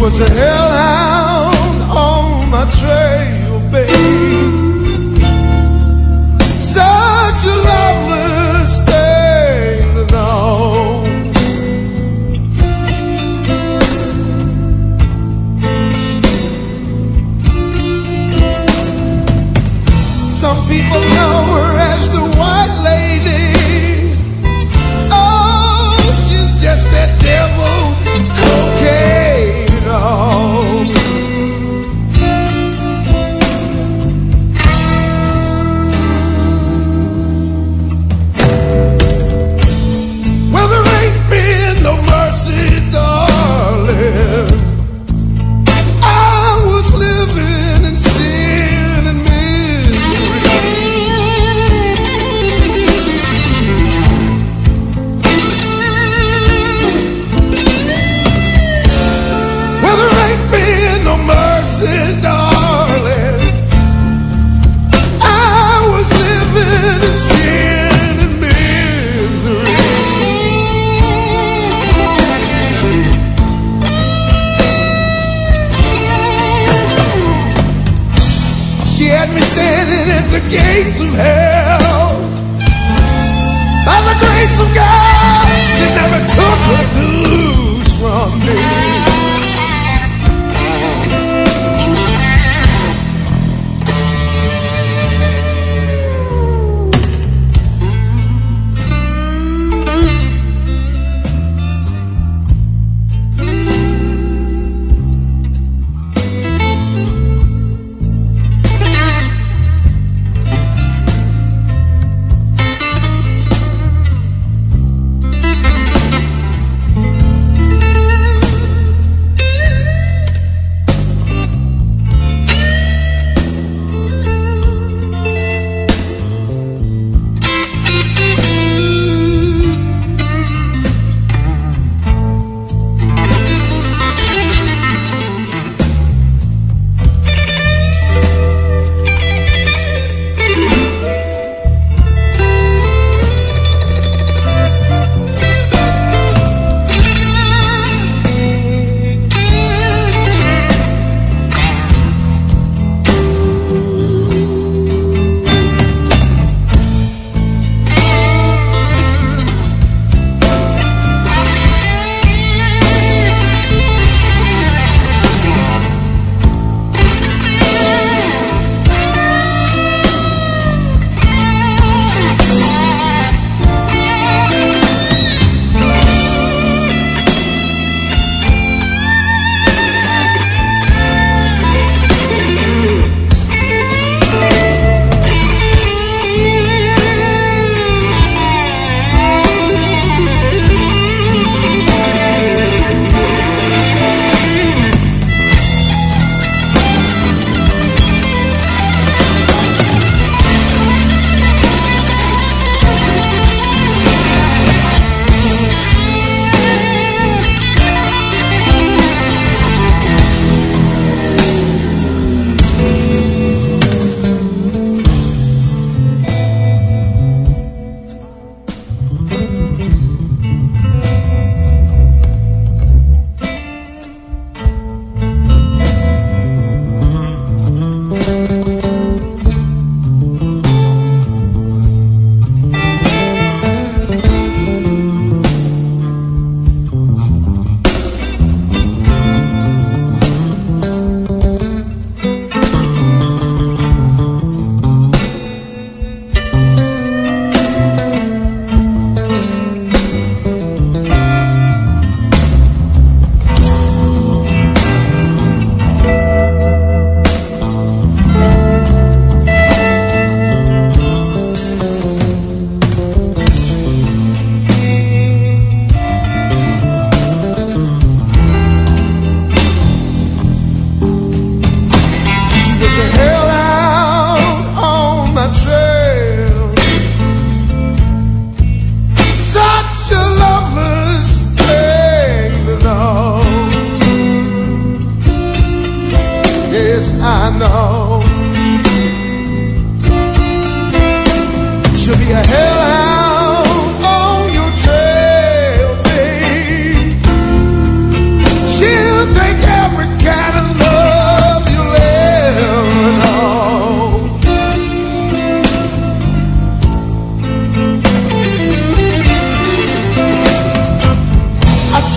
was a hellhound on my trail, babe. Such a loveless thing to know. Some people know her as the White Lady. Oh, she's just that devil cocaine. Oh. Well, there ain't been no mercy, darling. I was living in sin and misery. Well, there ain't been no mercy, darling. I was living in sin and misery. She had me standing at the gates of hell. By the grace of God, she never took her dues from me.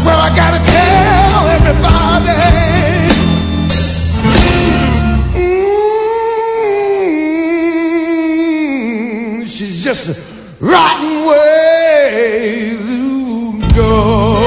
That's what I gotta tell everybody. She's just a rotten way to go.